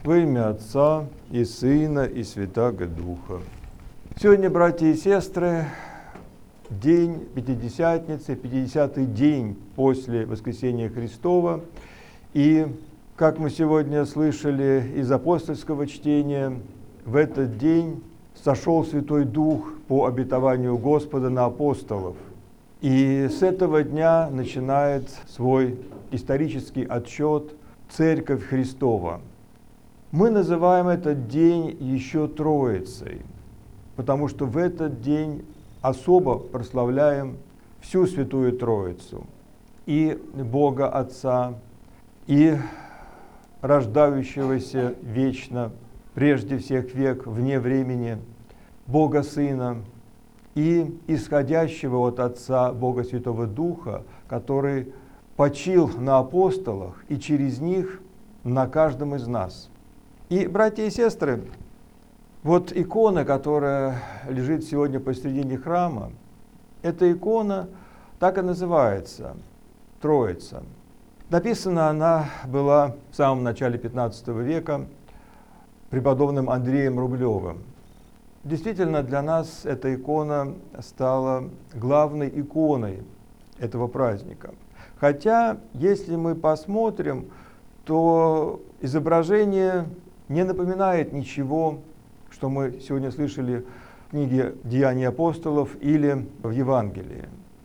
Во имя Отца и Сына и Святаго Духа. Сегодня, братья и сестры, день Пятидесятницы, 50-й день после Воскресения Христова. И, как мы сегодня слышали из апостольского чтения, в этот день сошел Святой Дух по обетованию Господа на апостолов. И с этого дня начинает свой исторический отсчет Церковь Христова. Мы называем этот день еще Троицей, потому что в этот день особо прославляем всю Святую Троицу, и Бога Отца, и рождающегося вечно, прежде всех век, вне времени, Бога Сына, и исходящего от Отца Бога Святого Духа, который почил на апостолах и через них на каждом из нас. И, братья и сестры, вот икона, которая лежит сегодня посредине храма, эта икона так и называется – Троица. Написана она была в самом начале 15 века преподобным Андреем Рублевым. Действительно, для нас эта икона стала главной иконой этого праздника. Хотя, если мы посмотрим, то изображение не напоминает ничего, что мы сегодня слышали в книге «Деяния апостолов» или в Евангелии.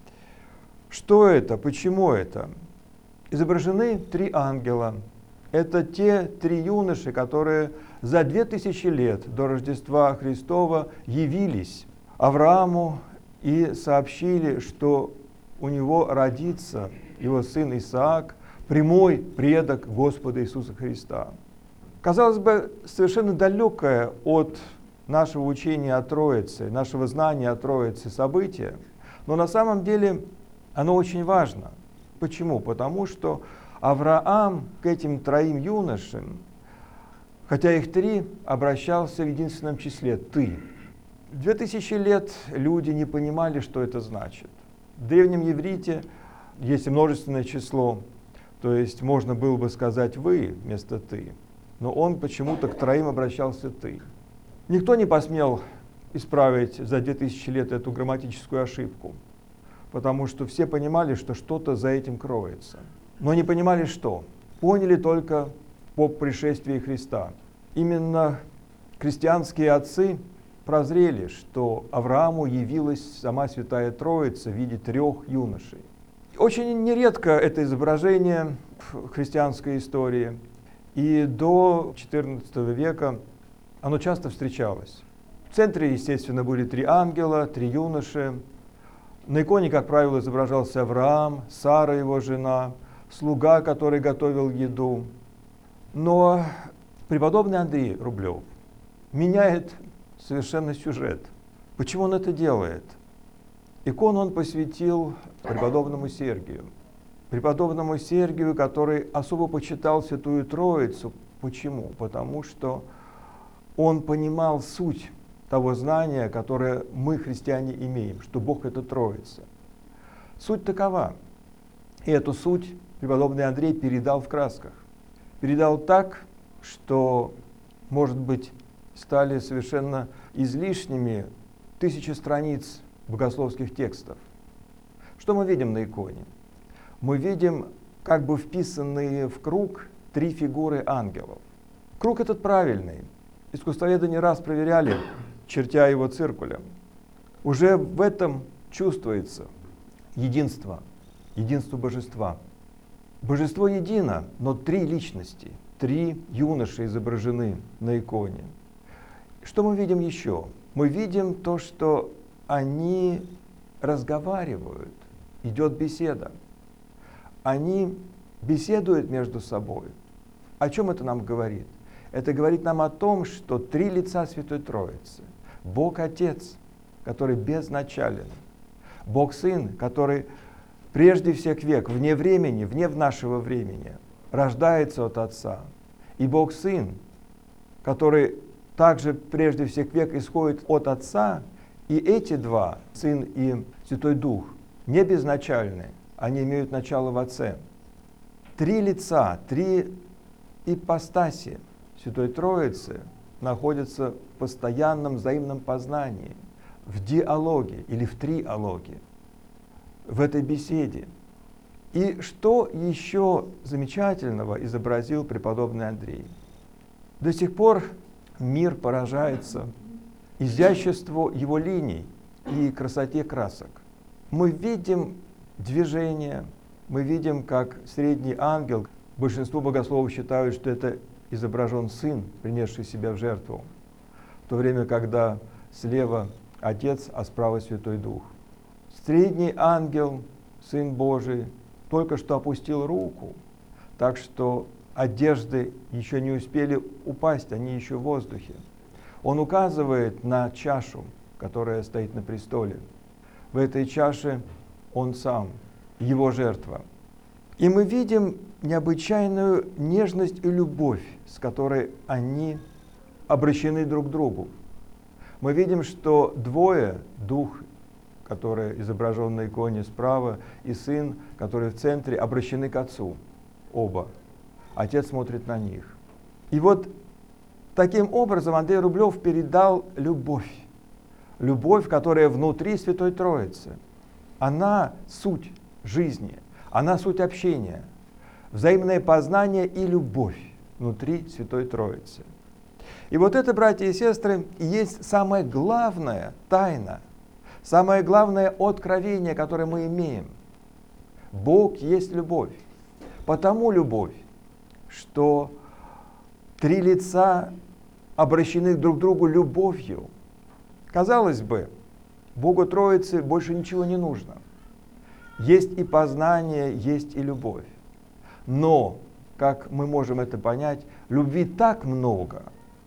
Что это? Почему это? Изображены три ангела. Это те три юноши, которые за 2000 лет до Рождества Христова явились Аврааму и сообщили, что у него родится его сын Исаак, прямой предок Господа Иисуса Христа. Казалось бы, совершенно далекое от нашего учения о Троице, нашего знания о Троице событие, но на самом деле оно очень важно. Почему? Потому что Авраам к этим троим юношам, хотя их три, обращался в единственном числе «ты». 2000 лет люди не понимали, что это значит. В древнем иврите есть множественное число, то есть можно было бы сказать «вы» вместо «ты». Но он почему-то к троим обращался «ты». Никто не посмел исправить за 2000 лет эту грамматическую ошибку, потому что все понимали, что что-то за этим кроется. Но не понимали, что. Поняли только по пришествии Христа. Именно христианские отцы прозрели, что Аврааму явилась сама Святая Троица в виде трех юношей. Очень нередко это изображение в христианской истории. И до XIV века оно часто встречалось. В центре, естественно, были три ангела, три юноши. На иконе, как правило, изображался Авраам, Сара, его жена, слуга, который готовил еду. Но преподобный Андрей Рублев меняет совершенно сюжет. Почему он это делает? Икону он посвятил преподобному Сергию. Преподобному Сергию, который особо почитал Святую Троицу. Почему? Потому что он понимал суть того знания, которое мы, христиане, имеем, что Бог — это Троица. Суть такова. И эту суть преподобный Андрей передал в красках. Передал так, что, может быть, стали совершенно излишними 1000 страниц богословских текстов. Что мы видим на иконе? Мы видим как бы вписанные в круг три фигуры ангелов. Круг этот правильный. Искусствоведы не раз проверяли, чертя его циркулем. Уже в этом чувствуется единство божества. Божество едино, но три личности, три юноши изображены на иконе. Что мы видим еще? Мы видим то, что они разговаривают, идет беседа. Они беседуют между собой. О чем это нам говорит? Это говорит нам о том, что три лица Святой Троицы. Бог Отец, который безначален. Бог Сын, который прежде всех век, вне времени, вне нашего времени, рождается от Отца. И Бог Сын, который также прежде всех век исходит от Отца. И эти два, Сын и Святой Дух, не безначальны. Они имеют начало в Отце. Три лица, три ипостаси Святой Троицы находятся в постоянном взаимном познании, в диалоге или в триалоге, в этой беседе. И что еще замечательного изобразил преподобный Андрей? До сих пор мир поражается изяществу его линий и красоте красок. Мы видим движение, мы видим, как средний ангел, большинство богословов считают, что это изображен Сын, принесший себя в жертву, в то время, когда слева Отец, а справа Святой Дух. Средний ангел, Сын Божий, только что опустил руку, так что одежды еще не успели упасть, они еще в воздухе. Он указывает на чашу, которая стоит на престоле. В этой чаше он сам, его жертва. И мы видим необычайную нежность и любовь, с которой они обращены друг к другу. Мы видим, что двое, Дух, который изображен на иконе справа, и Сын, который в центре, обращены к Отцу. Оба. Отец смотрит на них. И вот таким образом Андрей Рублев передал любовь. Любовь, которая внутри Святой Троицы. Она суть жизни, она суть общения. Взаимное познание и любовь внутри Святой Троицы. И вот это, братья и сестры, и есть самая главная тайна, самое главное откровение, которое мы имеем. Бог есть любовь. Потому любовь, что три лица обращены друг к другу любовью. Казалось бы, Богу Троицы больше ничего не нужно. Есть и познание, есть и любовь. Но, как мы можем это понять, любви так много,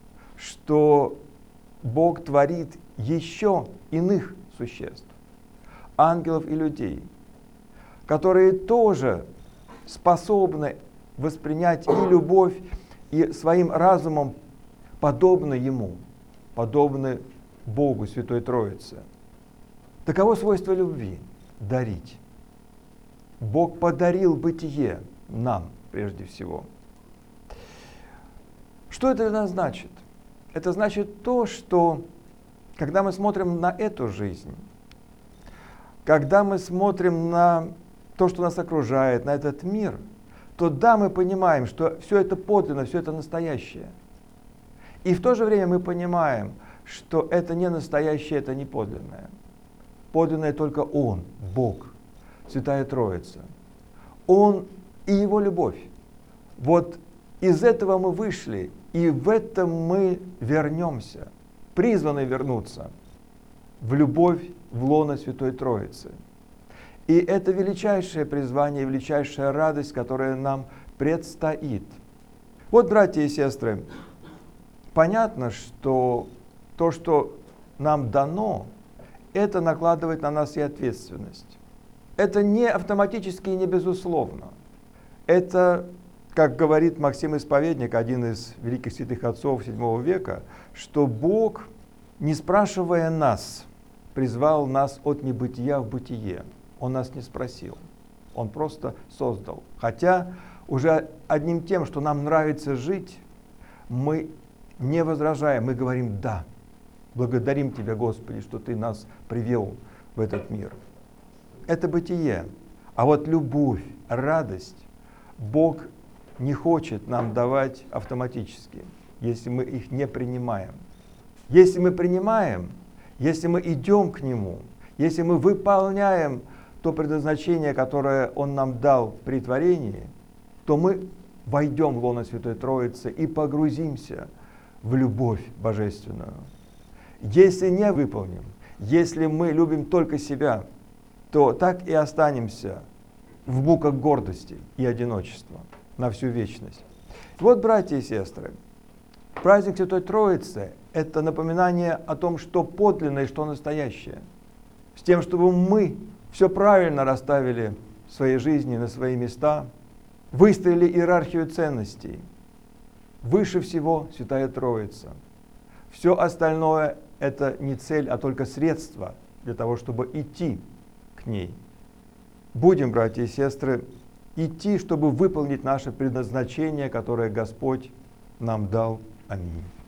что Бог творит еще иных существ, ангелов и людей, которые тоже способны воспринять и любовь, и своим разумом подобны Ему, подобны Богу Святой Троице. Таково свойство любви – дарить. Бог подарил бытие нам прежде всего. Что это для нас значит? Это значит то, что когда мы смотрим на эту жизнь, когда мы смотрим на то, что нас окружает, на этот мир, то да, мы понимаем, что все это подлинно, все это настоящее. И в то же время мы понимаем, что это не настоящее, это не подлинное. Подлинное только Он, Бог, Святая Троица. Он и Его любовь. Вот из этого мы вышли, и в этом мы вернемся, призваны вернуться в любовь, в лоно Святой Троицы. И это величайшее призвание, величайшая радость, которая нам предстоит. Вот, братья и сестры, понятно, что то, что нам дано, это накладывает на нас и ответственность. Это не автоматически и не безусловно. Это, как говорит Максим Исповедник, один из великих святых отцов VII века, что Бог, не спрашивая нас, призвал нас от небытия в бытие. Он нас не спросил. Он просто создал. Хотя уже одним тем, что нам нравится жить, мы не возражаем, мы говорим «да». Благодарим Тебя, Господи, что Ты нас привел в этот мир. Это бытие. А вот любовь, радость Бог не хочет нам давать автоматически, если мы их не принимаем. Если мы принимаем, если мы идем к Нему, если мы выполняем то предназначение, которое Он нам дал при творении, то мы войдем в лоно Святой Троицы и погрузимся в любовь божественную. Если не выполним, если мы любим только себя, то так и останемся в муках гордости и одиночества на всю вечность. Вот, братья и сестры, праздник Святой Троицы – это напоминание о том, что подлинное и что настоящее. С тем, чтобы мы все правильно расставили в своей жизни на свои места, выстроили иерархию ценностей. Выше всего Святая Троица. Все остальное – это не цель, а только средство для того, чтобы идти к ней. Будем, братья и сестры, идти, чтобы выполнить наше предназначение, которое Господь нам дал. Аминь.